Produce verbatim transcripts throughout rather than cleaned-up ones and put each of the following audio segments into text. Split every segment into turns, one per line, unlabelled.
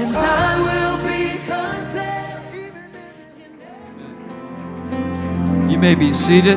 and I will be content.
You may be seated.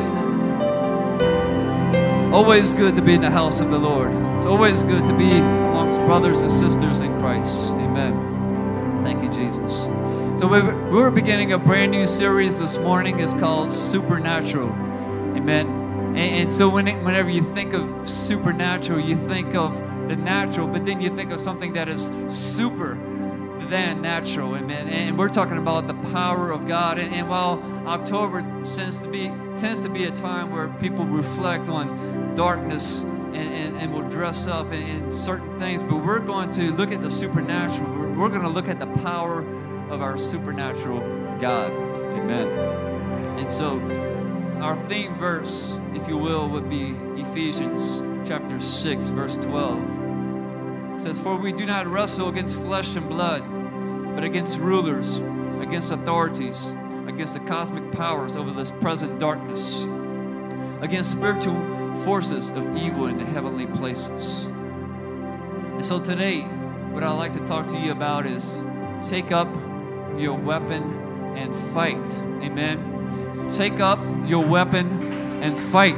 Always good to be in the house of the Lord. It's always good to be amongst brothers and sisters in Christ. Amen. Thank you, Jesus. So we're beginning a brand new series this morning. It's called Supernatural. Amen. And, and so when it, whenever you think of supernatural, you think of the natural, but then you think of something that is super than natural. Amen. And we're talking about the power of God. And, and while October tends to be tends to be a time where people reflect on darkness and, and, and will dress up in, in certain things, but we're going to look at the supernatural. We're, we're going to look at the power of our supernatural God. Amen. And so our theme verse, if you will, would be Ephesians chapter six, verse twelve. It says, "For we do not wrestle against flesh and blood, but against rulers, against authorities, against the cosmic powers over this present darkness, against spiritual forces of evil in the heavenly places." And so today, what I'd like to talk to you about is take up your weapon and fight. Amen. Take up your weapon and fight.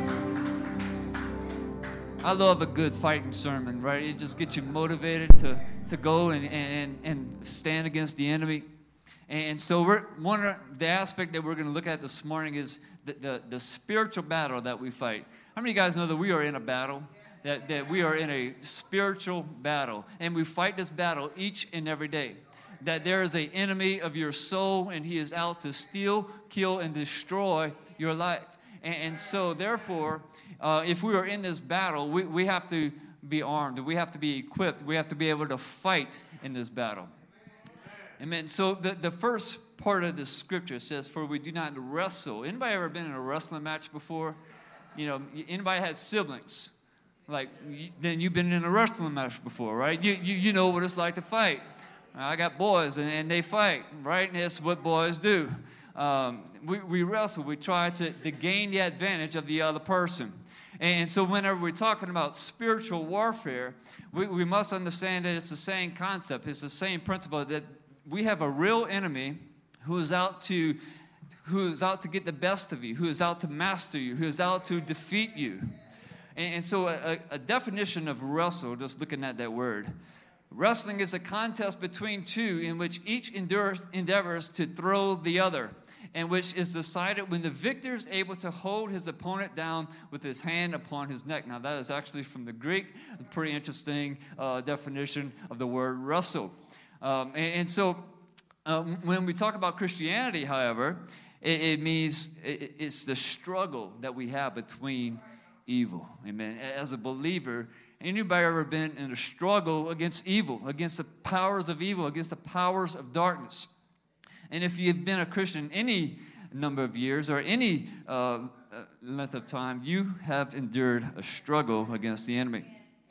I love a good fighting sermon, right? It just gets you motivated to, to go and, and, and stand against the enemy. And so we're, one of the aspect that we're going to look at this morning is the, the, the spiritual battle that we fight. How many of you guys know that we are in a battle? That, that we are in a spiritual battle. And we fight this battle each and every day. That there is an enemy of your soul, and he is out to steal, kill, and destroy your life. And, and so, therefore, uh, if we are in this battle, we, we have to be armed. We have to be equipped. We have to be able to fight in this battle. Amen. So the, the first part of the scripture says, "For we do not wrestle." Anybody ever been in a wrestling match before? You know, anybody had siblings? Like, then you've been in a wrestling match before, right? You you, you know what it's like to fight. I got boys, and, and they fight, right? And that's what boys do. Um, we, we wrestle. We try to, to gain the advantage of the other person. And so whenever we're talking about spiritual warfare, we, we must understand that it's the same concept. It's the same principle, that we have a real enemy who is out to, who is out to get the best of you, who is out to master you, who is out to defeat you. And, and so a, a definition of wrestle, just looking at that word, wrestling is a contest between two in which each endures, endeavors to throw the other, and which is decided when the victor is able to hold his opponent down with his hand upon his neck. Now, that is actually from the Greek, a pretty interesting uh, definition of the word wrestle. Um, and, and so um, when we talk about Christianity, however, it, it means it, it's the struggle that we have between evil. Amen. As a believer, anybody ever been in a struggle against evil, against the powers of evil, against the powers of darkness? And if you've been a Christian any number of years or any uh, length of time, you have endured a struggle against the enemy.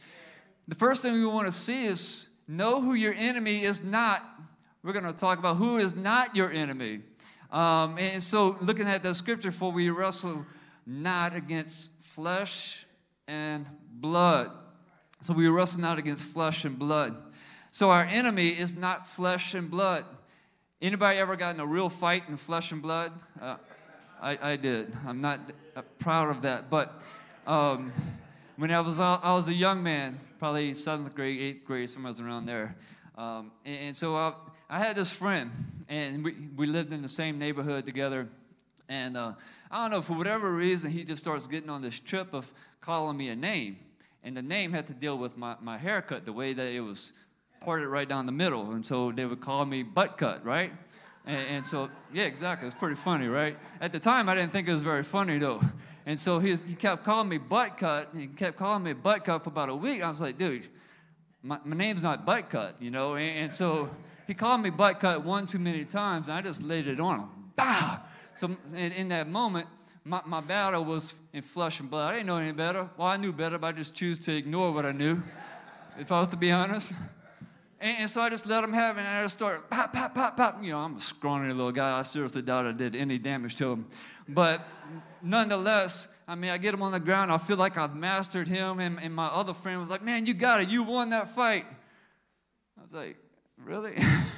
The first thing we want to see is know who your enemy is not. We're going to talk about who is not your enemy. Um, and so looking at the scripture, "For we wrestle not against flesh and blood." So we wrestle not against flesh and blood. So our enemy is not flesh and blood. Anybody ever got in a real fight in flesh and blood? Uh, I, I did. I'm not proud of that. But um, when I was I was a young man, probably seventh grade, eighth grade, somewhere around there. Um, and, and so I, I had this friend, and we, we lived in the same neighborhood together. And uh, I don't know, for whatever reason, he just starts getting on this trip of calling me a name. And the name had to deal with my, my haircut, the way that it was parted right down the middle. And so they would call me butt cut, right? And, and so, yeah, exactly. It's pretty funny, right? At the time, I didn't think it was very funny, though. And so he, he kept calling me butt cut. And he kept calling me butt cut for about a week. I was like, dude, my, my name's not butt cut, you know? And, and so he called me butt cut one too many times, and I just laid it on him. Bah! So in, in that moment, My, my battle was in flesh and blood. I didn't know any better. Well, I knew better, but I just choose to ignore what I knew, if I was to be honest. And, and so I just let him have it, and I just started pop, pop, pop, pop. You know, I'm a scrawny little guy. I seriously doubt I did any damage to him. But nonetheless, I mean, I get him on the ground. I feel like I've mastered him, and, and my other friend was like, "Man, you got it. You won that fight." I was like, really?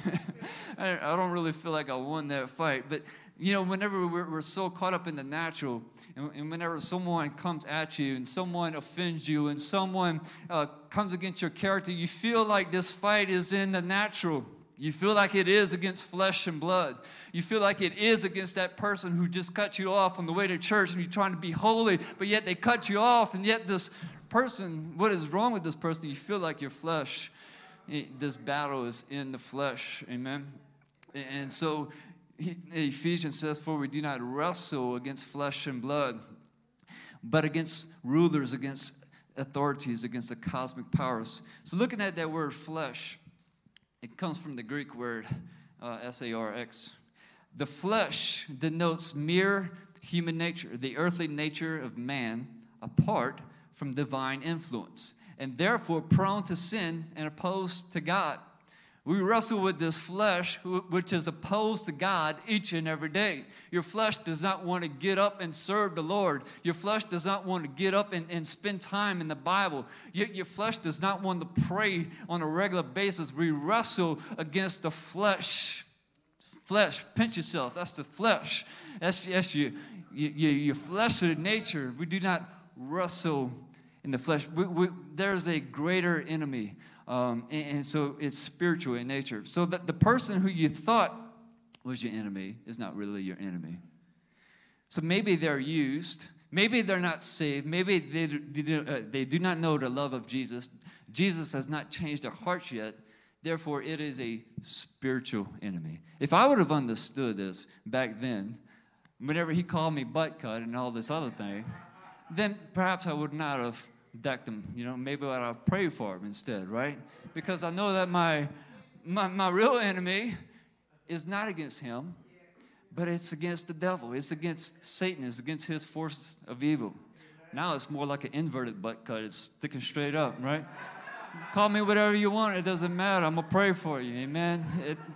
I, I don't really feel like I won that fight. But, you know, whenever we're, we're so caught up in the natural, and, and whenever someone comes at you and someone offends you and someone uh, comes against your character, you feel like this fight is in the natural. You feel like it is against flesh and blood. You feel like it is against that person who just cut you off on the way to church and you're trying to be holy, but yet they cut you off, and yet this person, what is wrong with this person? You feel like your flesh, this battle is in the flesh, amen? And so Ephesians says, for we do not wrestle against flesh and blood, but against rulers, against authorities, against the cosmic powers. So looking at that word flesh, it comes from the Greek word uh, S A R X. The flesh denotes mere human nature, the earthly nature of man, apart from divine influence, and therefore prone to sin and opposed to God. We wrestle with this flesh, which is opposed to God each and every day. Your flesh does not want to get up and serve the Lord. Your flesh does not want to get up and, and spend time in the Bible. Your, your flesh does not want to pray on a regular basis. We wrestle against the flesh. Flesh, pinch yourself. That's the flesh. That's, that's your, your, your fleshly nature. We do not wrestle in the flesh. We, we, there's a greater enemy. Um, and, and so it's spiritual in nature. So that the person who you thought was your enemy is not really your enemy. So maybe they're used. Maybe they're not saved. Maybe they do, uh, they do not know the love of Jesus. Jesus has not changed their hearts yet. Therefore, it is a spiritual enemy. If I would have understood this back then, whenever he called me butt cut and all this other thing, then perhaps I would not have decked him. You know, maybe I'd have prayed for him instead, right? Because I know that my, my my real enemy is not against him, but it's against the devil. It's against Satan. It's against his forces of evil. Now it's more like an inverted butt cut. It's sticking straight up, right? Call me whatever you want. It doesn't matter. I'm going to pray for you. Amen?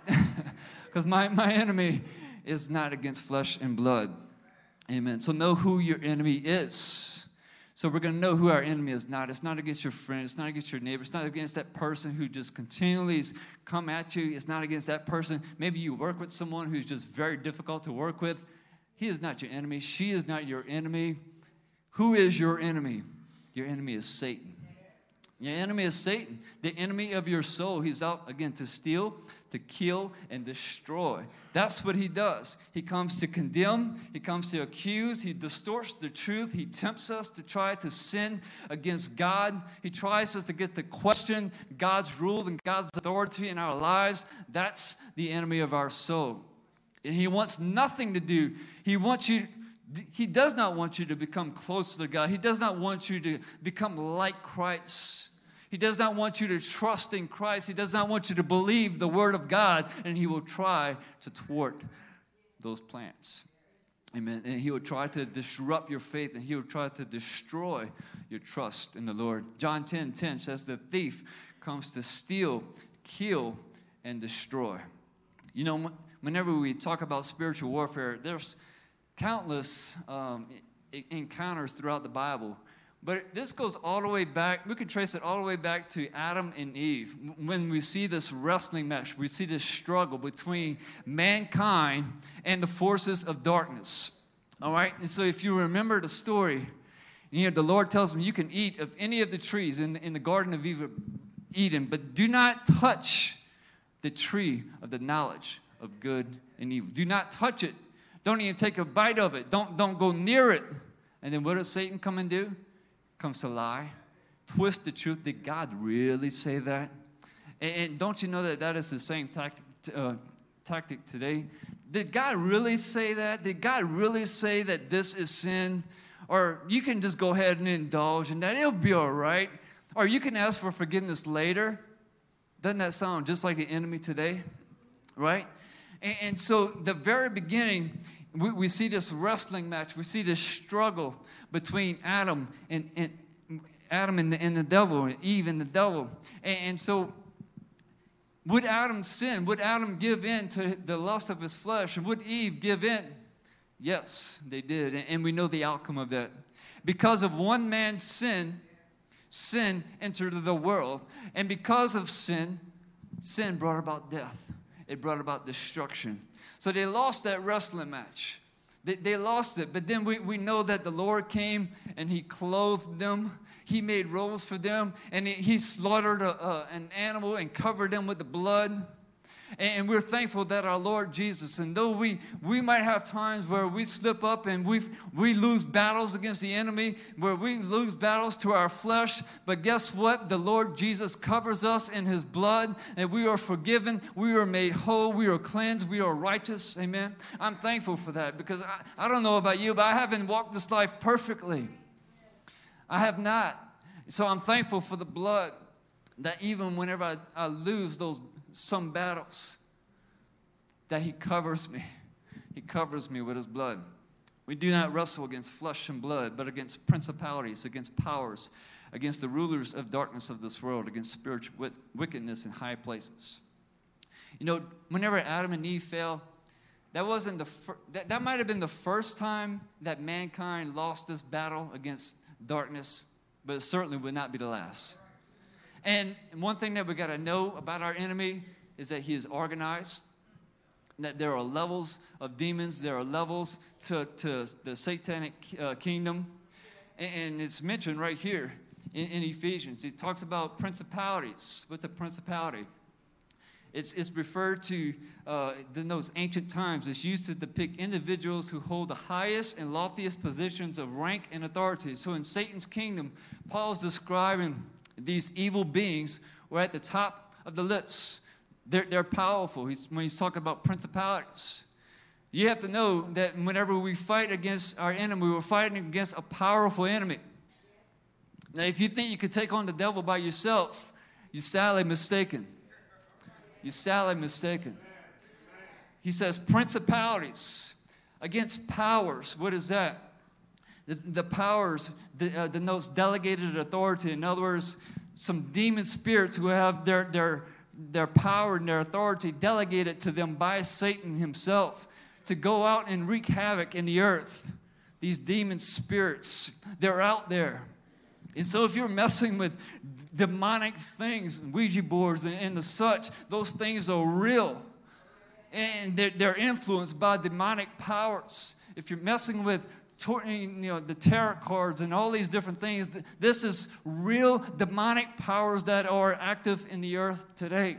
Because my, my enemy is not against flesh and blood. Amen. So know who your enemy is. So we're going to know who our enemy is not. It's not against your friend. It's not against your neighbor. It's not against that person who just continually come at you. It's not against that person. Maybe you work with someone who's just very difficult to work with. He is not your enemy. She is not your enemy. Who is your enemy? Your enemy is Satan. Your enemy is Satan, the enemy of your soul. He's out, again, to steal, to kill, and destroy. That's what he does. He comes to condemn. He comes to accuse. He distorts the truth. He tempts us to try to sin against God. He tries us to get to question God's rule and God's authority in our lives. That's the enemy of our soul. And he wants nothing to do. He wants you He does not want you to become closer to God. He does not want you to become like Christ. He does not want you to trust in Christ. He does not want you to believe the word of God, and he will try to thwart those plans. Amen. And he will try to disrupt your faith, and he will try to destroy your trust in the Lord. John ten ten says the thief comes to steal, kill, and destroy. You know, whenever we talk about spiritual warfare, there's countless um, encounters throughout the Bible. But this goes all the way back. We can trace it all the way back to Adam and Eve. When we see this wrestling match, we see this struggle between mankind and the forces of darkness. All right? And so if you remember the story, you know, the Lord tells them you can eat of any of the trees in, in the Garden of Eden, but do not touch the tree of the knowledge of good and evil. Do not touch it. Don't even take a bite of it. Don't, don't go near it. And then what does Satan come and do? Comes to lie, twist the truth. Did God really say that? And, and don't you know that that is the same tactic, uh, tactic today? Did God really say that? Did God really say that this is sin? Or you can just go ahead and indulge in that. It'll be all right. Or you can ask for forgiveness later. Doesn't that sound just like the enemy today? Right? And, and so the very beginning, we, we see this wrestling match. We see this struggle between Adam and, and Adam and the, and the devil, and Eve and the devil. And, and so would Adam sin? Would Adam give in to the lust of his flesh? And would Eve give in? Yes, they did. And, and we know the outcome of that. Because of one man's sin, sin entered the world. And because of sin, sin brought about death. It brought about destruction. So they lost that wrestling match. They, they lost it. But then we, we know that the Lord came and he clothed them. He made robes for them. And he, he slaughtered a, a, an animal and covered them with the blood. And we're thankful that our Lord Jesus, and though we, we might have times where we slip up and we we lose battles against the enemy, where we lose battles to our flesh, but guess what? The Lord Jesus covers us in his blood, and we are forgiven, we are made whole, we are cleansed, we are righteous. Amen. I'm thankful for that because I, I don't know about you, but I haven't walked this life perfectly. I have not. So I'm thankful for the blood that even whenever I, I lose those some battles, that he covers me. He covers me with his blood. We do not wrestle against flesh and blood, but against principalities, against powers, against the rulers of darkness of this world, against spiritual wickedness in high places. You know, whenever Adam and Eve fell, that wasn't the fir- that, that might have been the first time that mankind lost this battle against darkness, but it certainly would not be the last. And one thing that we got to know about our enemy is that he is organized, that there are levels of demons, there are levels to, to the satanic uh, kingdom. And, and it's mentioned right here in, in Ephesians. It talks about principalities. What's a principality? It's, it's referred to, uh, in those ancient times, it's used to depict individuals who hold the highest and loftiest positions of rank and authority. So in Satan's kingdom, Paul's describing these evil beings were at the top of the list. They're, they're powerful. He's, when he's talking about principalities, you have to know that whenever we fight against our enemy, we're fighting against a powerful enemy. Now, if you think you could take on the devil by yourself, you're sadly mistaken. You're sadly mistaken. He says principalities against powers. What is that? The, the powers the, uh, denotes delegated authority. In other words, some demon spirits who have their, their, their power and their authority delegated to them by Satan himself to go out and wreak havoc in the earth. These demon spirits, they're out there. And so if you're messing with demonic things, Ouija boards and, and the such, those things are real. And they're, they're influenced by demonic powers. If you're messing with you know, the tarot cards and all these different things, this is real demonic powers that are active in the earth today.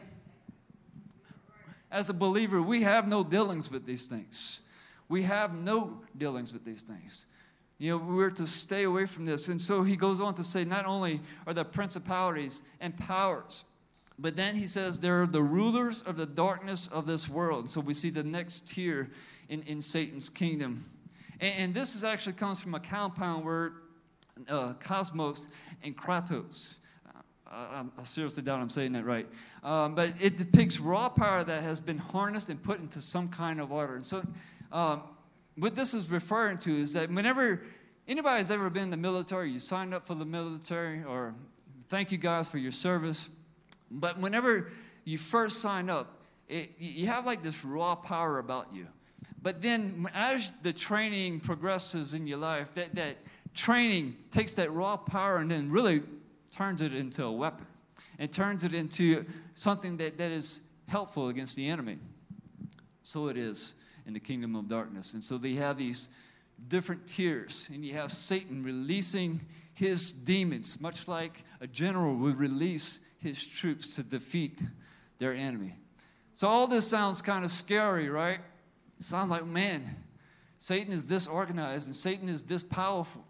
As a believer, we have no dealings with these things. We have no dealings with these things. You know, we're to stay away from this. And so he goes on to say, not only are there principalities and powers, but then he says there are the rulers of the darkness of this world. So we see the next tier in, in Satan's kingdom. And, and this is actually comes from a compound word, uh, cosmos and kratos. Uh, I seriously doubt I'm saying that right. Um, but it depicts raw power that has been harnessed and put into some kind of order. And so um, what this is referring to is that whenever anybody's ever been in the military, you signed up for the military, or thank you guys for your service. But whenever you first sign up, it, you have like this raw power about you. But then as the training progresses in your life, that, that training takes that raw power and then really turns it into a weapon. And turns it into something that, that is helpful against the enemy. So it is in the kingdom of darkness. And so they have these different tiers. And you have Satan releasing his demons, much like a general would release his troops to defeat their enemy. So all this sounds kind of scary, right? It sounds like, man, Satan is this organized and Satan is this powerful.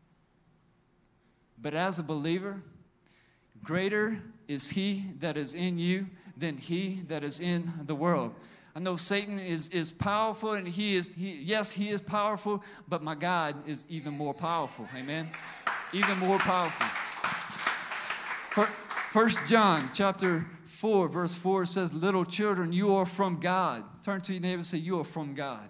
But as a believer, greater is he that is in you than he that is in the world. I know Satan is, is powerful, and he is, he, yes, he is powerful, but my God is even more powerful. Amen? Even more powerful. First John chapter four, verse four says, little children, you are from God. Turn to your neighbor and say, you are from God.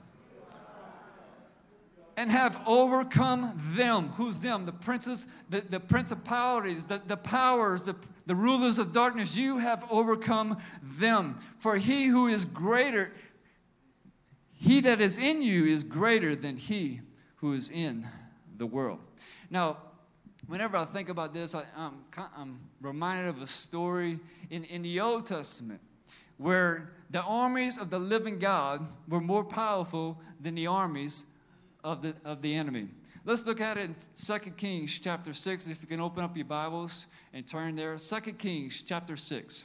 And have overcome them. Who's them? The princes, the, the principalities, the, the powers, the, the rulers of darkness. You have overcome them. For he who is greater, he that is in you is greater than he who is in the world. Now, whenever I think about this, I, I'm, I'm reminded of a story in, in the Old Testament. where the armies of the living God were more powerful than the armies of the, of the enemy. Let's look at it in Second Kings chapter six. If you can open up your Bibles and turn there. Second Kings chapter six.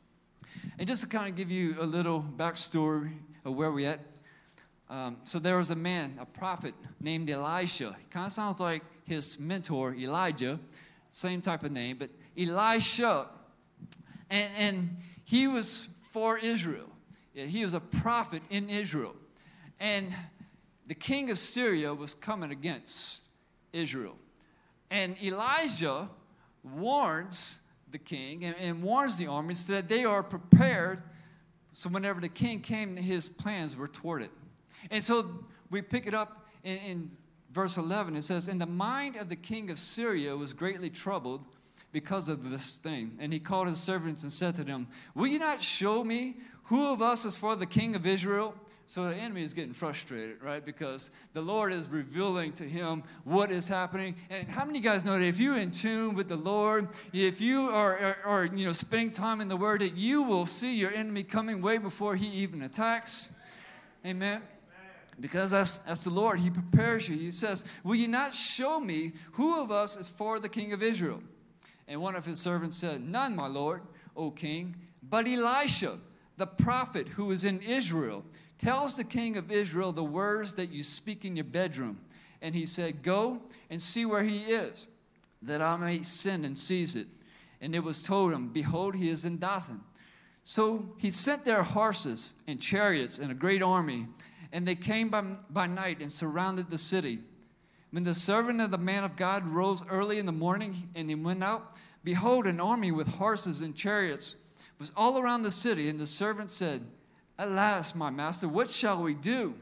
And just to kind of give you a little backstory of where we're at. Um, so there was a man, a prophet named Elisha. It kind of sounds like his mentor, Elijah. Same type of name, but Elisha. And, and he was for Israel. He was a prophet in Israel. And the king of Syria was coming against Israel. And Elijah warns the king and, and warns the army so that they are prepared. So whenever the king came, his plans were thwarted. And so we pick it up in, in verse eleven. It says, "And the mind of the king of Syria was greatly troubled because of this thing. And he called his servants and said to them, 'Will you not show me who of us is for the king of Israel?'" So the enemy is getting frustrated, right? Because the Lord is revealing to him what is happening. And how many of you guys know that if you're in tune with the Lord, if you are, are, are you know, spending time in the Word, that you will see your enemy coming way before he even attacks? Amen. Because that's, that's the Lord. He prepares you. He says, "Will you not show me who of us is for the king of Israel?" And one of his servants said, "None, my lord, O king, but Elisha, the prophet who is in Israel, tells the king of Israel the words that you speak in your bedroom." And he said, "Go and see where he is, that I may send and seize it." And it was told him, "Behold, he is in Dothan." So he sent their horses and chariots and a great army, and they came by, by night and surrounded the city. When the servant of the man of God rose early in the morning and he went out, behold, an army with horses and chariots was all around the city. And the servant said, "Alas, my master, what shall we do?"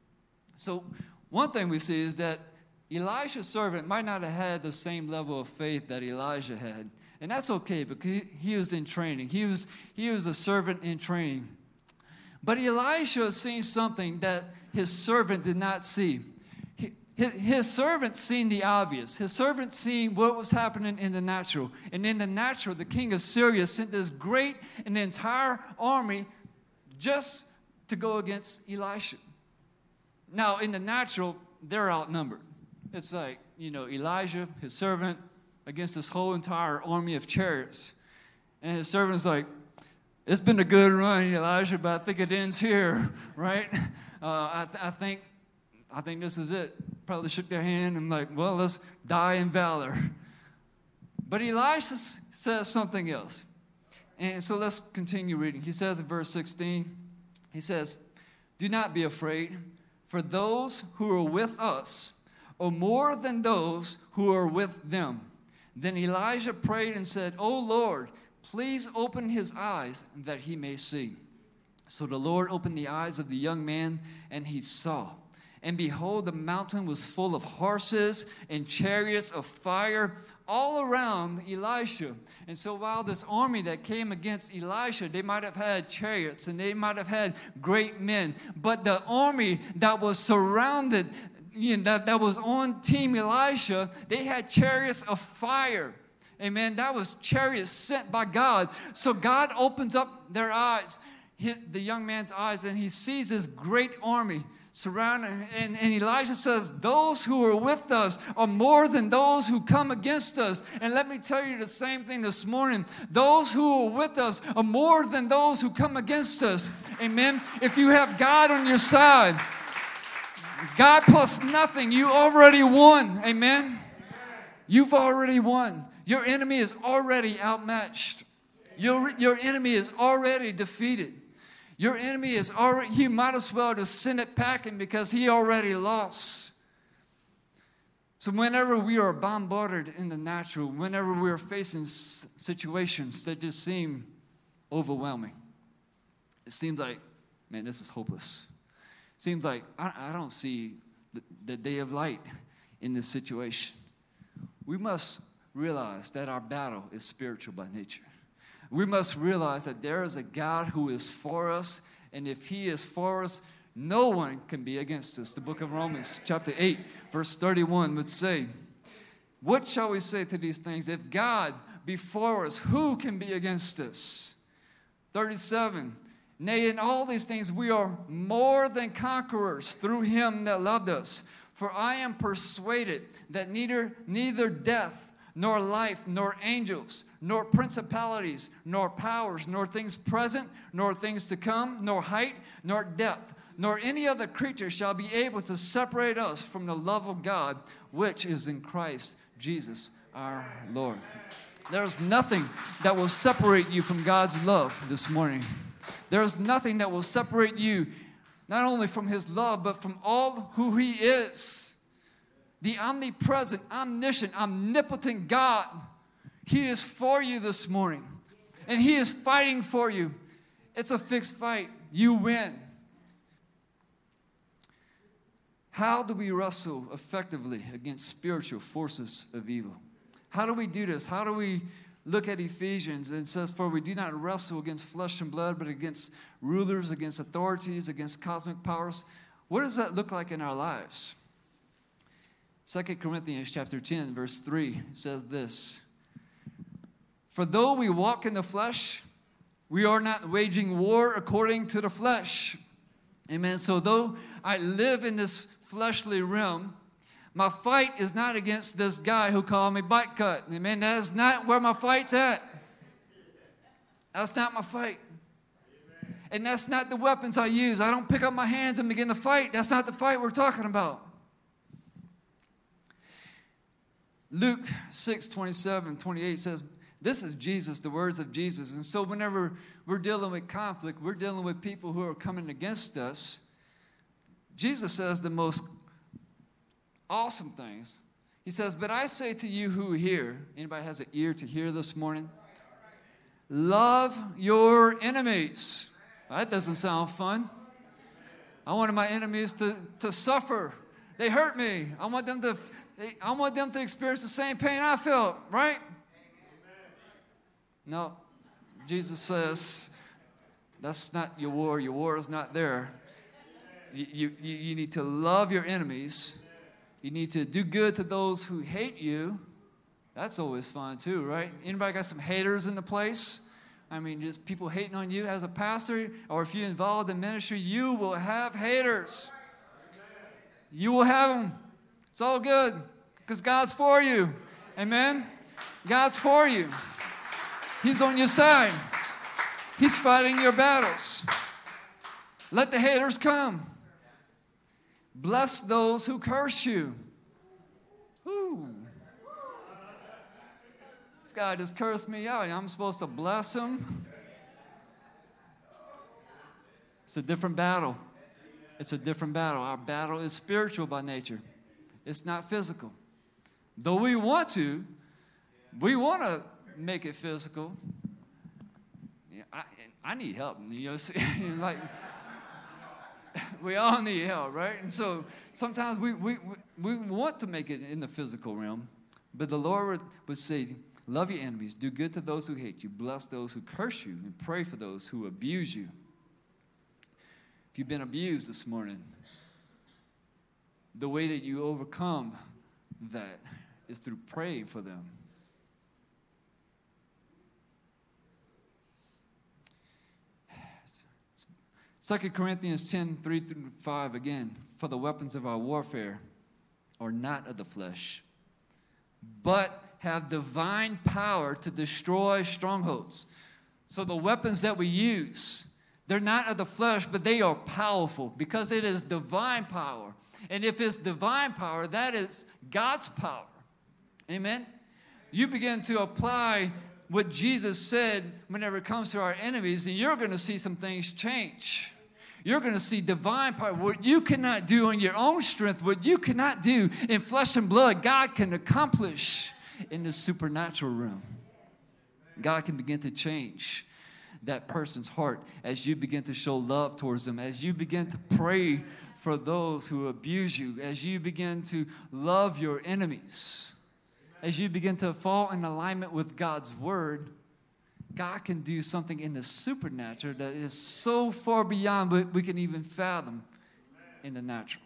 So one thing we see is that Elisha's servant might not have had the same level of faith that Elijah had. And that's okay because he, he was in training. He was, he was a servant in training. But Elisha seen something that his servant did not see. He, his, his servant seen the obvious. His servant seen what was happening in the natural. And in the natural, the king of Syria sent this great and entire army just to go against Elisha. Now, in the natural, they're outnumbered. It's like, you know, Elijah, his servant, against this whole entire army of chariots. And his servant's like, "It's been a good run, Elijah, but I think it ends here," right? Uh, I, th- I think I think this is it. Probably shook their hand and like, well, let's die in valor. But Elisha s- says something else. And so let's continue reading. He says in verse sixteen, he says, "Do not be afraid, for those who are with us are more than those who are with them." Then Elijah prayed and said, "O Lord, please open his eyes that he may see." So the Lord opened the eyes of the young man, and he saw. And behold, the mountain was full of horses and chariots of fire all around Elisha. And so while this army that came against Elisha, they might have had chariots and they might have had great men, but the army that was surrounded, you know, that, that was on Team Elisha, they had chariots of fire. Amen. That was chariots sent by God. So God opens up their eyes, his, the young man's eyes, and he sees this great army surrounding. And, and Elijah says, "Those who are with us are more than those who come against us." And let me tell you the same thing this morning. Those who are with us are more than those who come against us. Amen. If you have God on your side, God plus nothing, you already won. Amen. You've already won. Your enemy is already outmatched. Your, your enemy is already defeated. Your enemy is already, you might as well just send it packing because he already lost. So whenever we are bombarded in the natural, whenever we are facing situations that just seem overwhelming, it seems like, man, this is hopeless. It seems like I, I don't see the, the day of light in this situation. We must realize that our battle is spiritual by nature. We must realize that there is a God who is for us, and if he is for us, no one can be against us. The book of Romans, chapter eight, verse thirty-one would say, "What shall we say to these things? If God be for us, who can be against us?" thirty-seven, Nay, in all these things we are more than conquerors through him that loved us. For I am persuaded that neither, neither death, nor life, nor angels, nor principalities, nor powers, nor things present, nor things to come, nor height, nor depth, nor any other creature shall be able to separate us from the love of God, which is in Christ Jesus our Lord. There's nothing that will separate you from God's love this morning. There's nothing that will separate you not only from his love, but from all who he is. The omnipresent, omniscient, omnipotent God. He is for you this morning. And he is fighting for you. It's a fixed fight. You win. How do we wrestle effectively against spiritual forces of evil? How do we do this? How do we look at Ephesians, and it says, for we do not wrestle against flesh and blood, but against rulers, against authorities, against cosmic powers. What does that look like in our lives? Second Corinthians chapter ten, verse three says this. For though we walk in the flesh, we are not waging war according to the flesh. Amen. So though I live in this fleshly realm, my fight is not against this guy who called me butt cut. Amen. That is not where my fight's at. That's not my fight. And that's not the weapons I use. I don't pick up my hands and begin to fight. That's not the fight we're talking about. Luke six, twenty-seven, twenty-eight says, this is Jesus, the words of Jesus. And so whenever we're dealing with conflict, we're dealing with people who are coming against us, Jesus says the most awesome things. He says, but I say to you who hear, anybody has an ear to hear this morning? Love your enemies. That doesn't sound fun. I wanted my enemies to, to suffer. They hurt me. I want them to they, I want them to experience the same pain I felt, right? No. Jesus says, that's not your war. Your war is not there. You, you, you need to love your enemies. You need to do good to those who hate you. That's always fun too, right? Anybody got some haters in the place? I mean, just people hating on you as a pastor, or if you're involved in ministry, you will have haters. You will have them. It's all good because God's for you. Amen? God's for you. He's on your side. He's fighting your battles. Let the haters come. Bless those who curse you. Ooh. This guy just cursed me out. I'm supposed to bless him. It's a different battle. It's a different battle. Our battle is spiritual by nature. It's not physical. Though we want to, we want to make it physical. Yeah, I, I need help. You know, like we all need help, right? And so sometimes we, we, we want to make it in the physical realm, but the Lord would, would say, love your enemies, do good to those who hate you, bless those who curse you, and pray for those who abuse you. If you've been abused this morning, the way that you overcome that is through praying for them. Second Corinthians ten, three through five, again, for the weapons of our warfare are not of the flesh, but have divine power to destroy strongholds. So the weapons that we use, they're not of the flesh, but they are powerful because it is divine power. And if it's divine power, that is God's power. Amen? You begin to apply what Jesus said whenever it comes to our enemies, and you're going to see some things change. You're going to see divine power. What you cannot do in your own strength, what you cannot do in flesh and blood, God can accomplish in the supernatural realm. God can begin to change that person's heart as you begin to show love towards them, as you begin to pray for those who abuse you, as you begin to love your enemies, as you begin to fall in alignment with God's word. God can do something in the supernatural that is so far beyond what we can even fathom in the natural.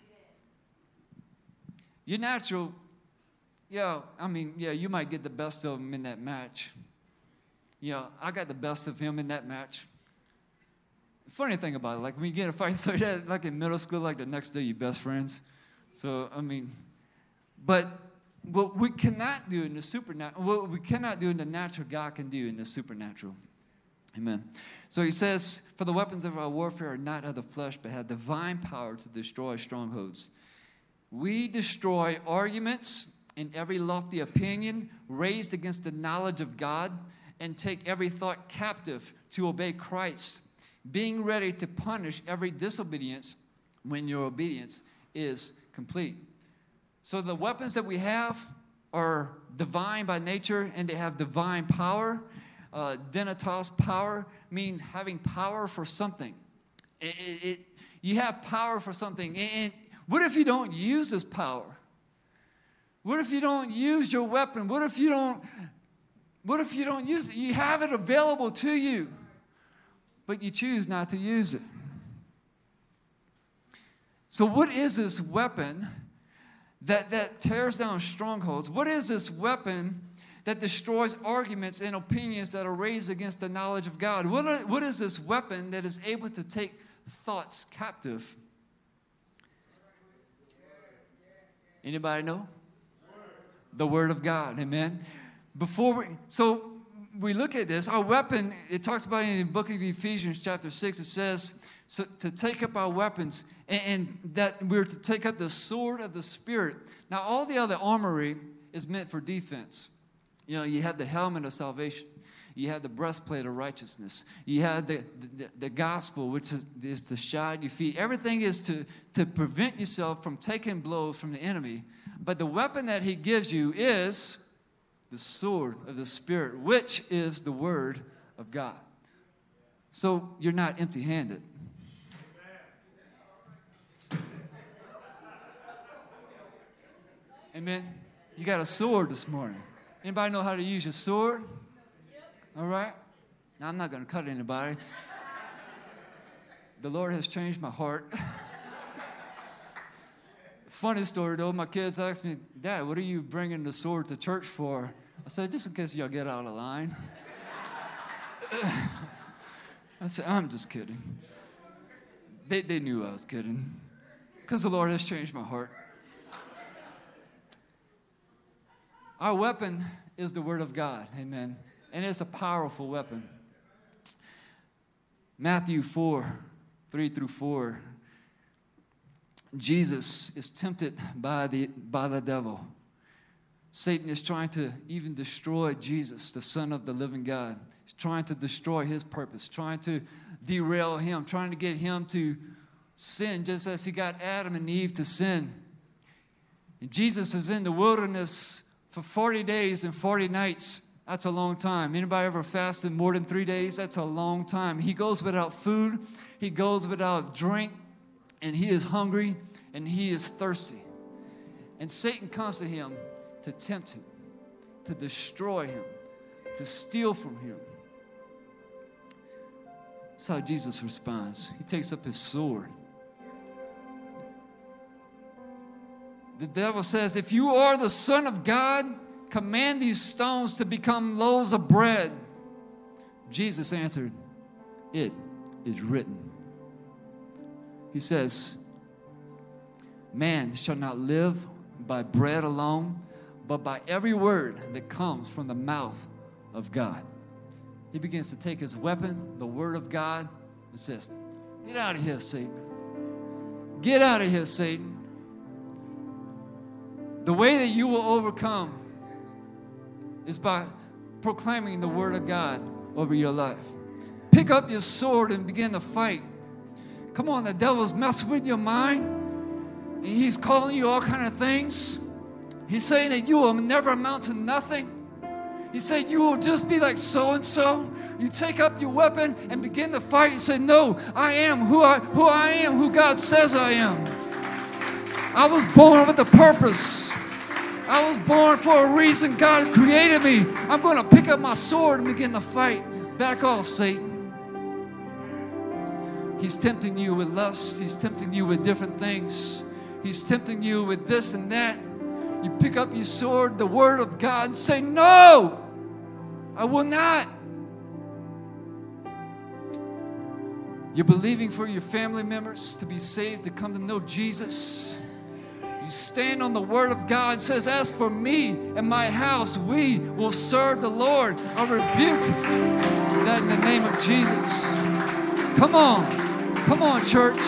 Your natural, yeah, I mean, yeah, you might get the best of him in that match. Yeah, I got the best of him in that match. funny thing about it, like when you get in a fight, so that, like in middle school, like the next day, you're best friends. So, I mean, but what we cannot do in the supernatural, what we cannot do in the natural, God can do in the supernatural. Amen. So he says, for the weapons of our warfare are not of the flesh, but have divine power to destroy strongholds. We destroy arguments and every lofty opinion raised against the knowledge of God, and take every thought captive to obey Christ, being ready to punish every disobedience when your obedience is complete. So the weapons that we have are divine by nature, and they have divine power. Uh, Dunatos, power, means having power for something. It, it, it, you have power for something. And what if you don't use this power? What if you don't use your weapon? What if you don't, what if you don't use it? You have it available to you, but you choose not to use it. So what is this weapon that, that tears down strongholds? What is this weapon that destroys arguments and opinions that are raised against the knowledge of God? What, are, what is this weapon that is able to take thoughts captive? Anybody know? The Word of God, amen? Before we, so we look at this, our weapon, it talks about in the book of Ephesians chapter six, it says so, to take up our weapons, and, and that we're to take up the sword of the Spirit. Now, all the other armory is meant for defense. You know, you had the helmet of salvation. You had the breastplate of righteousness. You had the, the, the gospel, which is, is to shod your feet. Everything is to, to prevent yourself from taking blows from the enemy. But the weapon that he gives you is the sword of the Spirit, which is the Word of God. So you're not empty-handed. Amen. You got a sword this morning. Anybody know how to use your sword? All right. Now, I'm not going to cut anybody. The Lord has changed my heart. Funny story, though. My kids asked me, Dad, what are you bringing the sword to church for? I said, just in case y'all get out of line. I said, I'm just kidding. They, they knew I was kidding, because the Lord has changed my heart. Our weapon is the Word of God, amen. And it's a powerful weapon. Matthew four, three through four. Jesus is tempted by the, by the devil. Satan is trying to even destroy Jesus, the Son of the living God. He's trying to destroy his purpose, trying to derail him, trying to get him to sin, just as he got Adam and Eve to sin. And Jesus is in the wilderness for forty days and forty nights. That's a long time. Anybody ever fasted more than three days? That's a long time. He goes without food. He goes without drink. And he is hungry and he is thirsty. And Satan comes to him to tempt him, to destroy him, to steal from him. That's how Jesus responds. He takes up his sword. The devil says, if you are the Son of God, command these stones to become loaves of bread. Jesus answered, it is written. He says, man shall not live by bread alone, but by every word that comes from the mouth of God. He begins to take his weapon, the Word of God, and says, get out of here, Satan. Get out of here, Satan. The way that you will overcome is by proclaiming the Word of God over your life. Pick up your sword and begin to fight. Come on, the devil's messing with your mind, and he's calling you all kind of things. He's saying that you will never amount to nothing. He said you will just be like so-and-so. You take up your weapon and begin to fight and say, no, I am who I, who I am, who God says I am. I was born with a purpose. I was born for a reason. God created me. I'm going to pick up my sword and begin to fight. Back off, Satan. He's tempting you with lust. He's tempting you with different things. He's tempting you with this and that. You pick up your sword, the Word of God, and say, no, I will not. You're believing for your family members to be saved, to come to know Jesus. You stand on the word of God. It says, as for me and my house, we will serve the Lord. I rebuke that in the name of Jesus. Come on. Come on, church.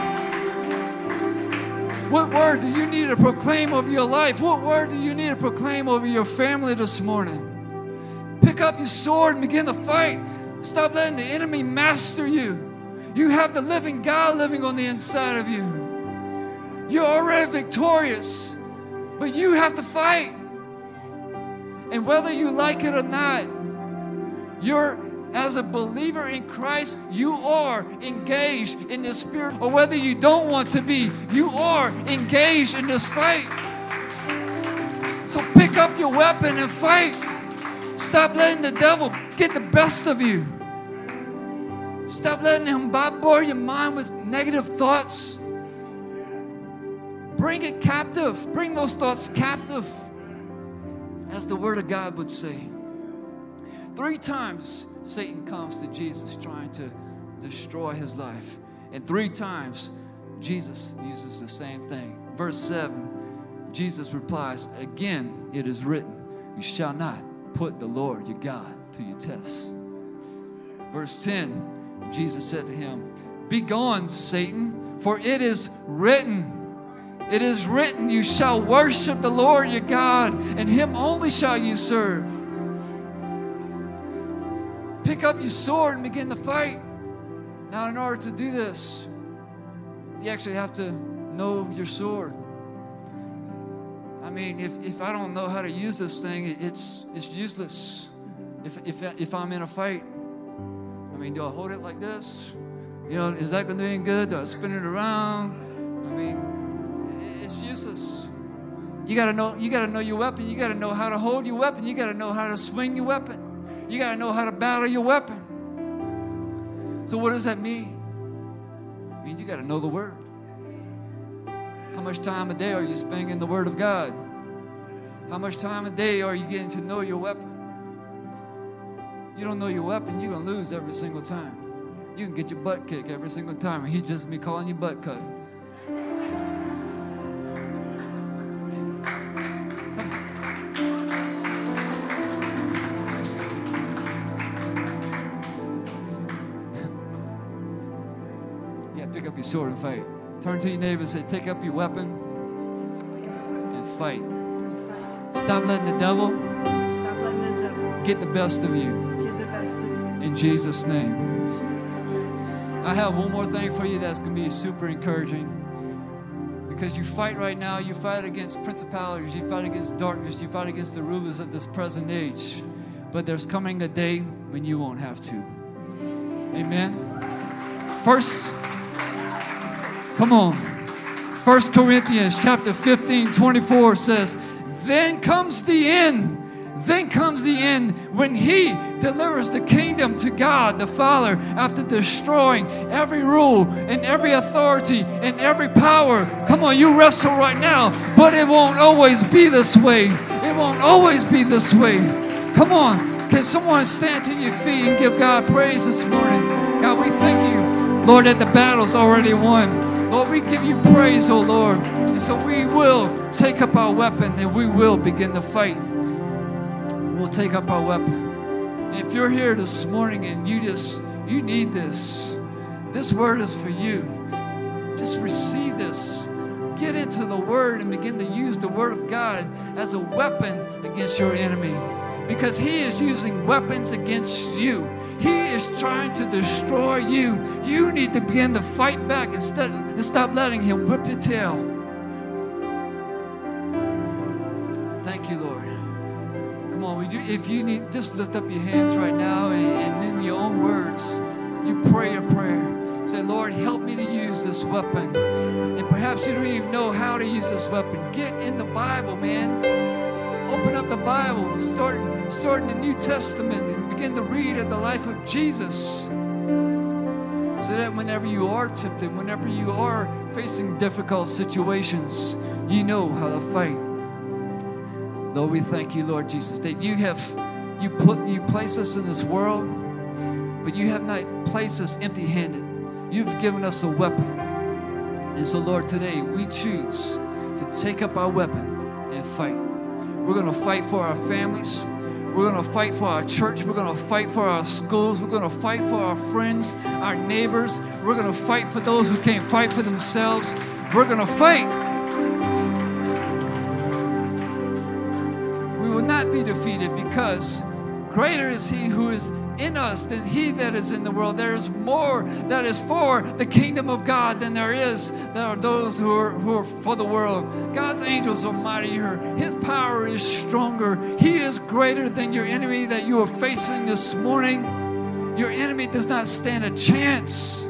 What word do you need to proclaim over your life? What word do you need to proclaim over your family this morning? Pick up your sword and begin to fight. Stop letting the enemy master you. You have the living God living on the inside of you. You're already victorious, but you have to fight. And whether you like it or not, you're, as a believer in Christ, you are engaged in the Spirit. Or whether you don't want to be, you are engaged in this fight. So pick up your weapon and fight. Stop letting the devil get the best of you. Stop letting him bombard your mind with negative thoughts. Bring it captive. Bring those thoughts captive, as the Word of God would say. Three times Satan comes to Jesus trying to destroy his life. And three times Jesus uses the same thing. Verse seven, Jesus replies, again it is written, you shall not put the Lord your God to your test. Verse ten, Jesus said to him, begone, Satan, for it is written, it is written, you shall worship the Lord your God, and him only shall you serve. Pick up your sword and begin to fight. Now, in order to do this, you actually have to know your sword. I mean, if, if I don't know how to use this thing, it's it's useless. If, if, if I'm in a fight, I mean, do I hold it like this? You know, is that going to do any good? Do I spin it around? I mean, it's useless. You got to know. You got to know your weapon. You got to know how to hold your weapon. You got to know how to swing your weapon. You got to know how to battle your weapon. So, what does that mean? It means you got to know the Word. How much time a day are you spending in the Word of God? How much time a day are you getting to know your weapon? You don't know your weapon, you're going to lose every single time. You can get your butt kicked every single time, and he's just me calling you butt cut. Yeah, pick up your sword and fight. Turn to your neighbor and say, take up your weapon and fight. Stop letting the devil
Stop letting the devil
get the best of you.
get the best of you.
In Jesus' name.
In Jesus' name.
I have one more thing for you that's going to be super encouraging. Because you fight right now, you fight against principalities, you fight against darkness, you fight against the rulers of this present age. But there's coming a day when you won't have to. Amen. First, come on. First Corinthians chapter fifteen, twenty-four says, then comes the end. Then comes the end when he delivers the kingdom to God the Father after destroying every rule and every authority and every power. Come on, you wrestle right now, but it won't always be this way. It won't always be this way. Come on, can someone stand to your feet and give God praise this morning? God, we thank you, Lord, that the battle's already won. Lord, we give you praise, oh Lord. And so we will take up our weapon and we will begin to fight. We'll take up our weapon. And if you're here this morning and you just, you need this, this word is for you. Just receive this. Get into the word and begin to use the word of God as a weapon against your enemy. Because he is using weapons against you. He is trying to destroy you. You need to begin to fight back instead and stop letting him whip your tail. Thank you, Lord. Come on, would you, if you need, just lift up your hands right now and, and in your own words, you pray a prayer. Say, Lord, help me to use this weapon. And perhaps you don't even know how to use this weapon. Get in the Bible, man. Open up the Bible. Start, start in the New Testament and begin to read of the life of Jesus. So that whenever you are tempted, whenever you are facing difficult situations, you know how to fight. Lord, we thank you, Lord Jesus, that you have you put you place us in this world, but you have not placed us empty-handed. You've given us a weapon. And so, Lord, today we choose to take up our weapon and fight. We're going to fight for our families. We're going to fight for our church. We're going to fight for our schools. We're going to fight for our friends, our neighbors. We're going to fight for those who can't fight for themselves. We're going to fight. We will not be defeated because greater is He who is in us than he that is in the world. There is more that is for the kingdom of God than there is that are those who are, who are for the world. God's angels are mightier. His power is stronger. He is greater than your enemy that you are facing this morning. Your enemy does not stand a chance.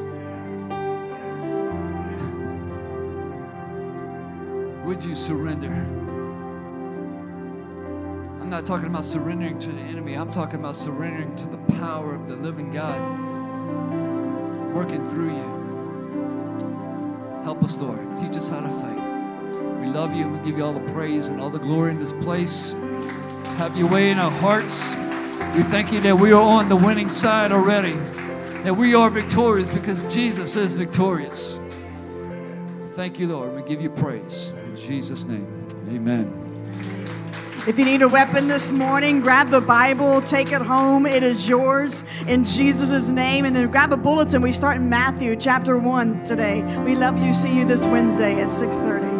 Would you surrender? I'm not talking about surrendering to the enemy. I'm talking about surrendering to the power of the living God working through you. Help us, Lord. Teach us how to fight. We love you and we give you all the praise and all the glory in this place. Have your way in our hearts. We thank you that we are on the winning side already, that we are victorious because Jesus is victorious. Thank you, Lord. We give you praise. In Jesus' name, amen.
If you need a weapon this morning, grab the Bible, take it home. It is yours in Jesus' name. And then grab a bulletin. We start in Matthew chapter one today. We love you. See you this Wednesday at six thirty.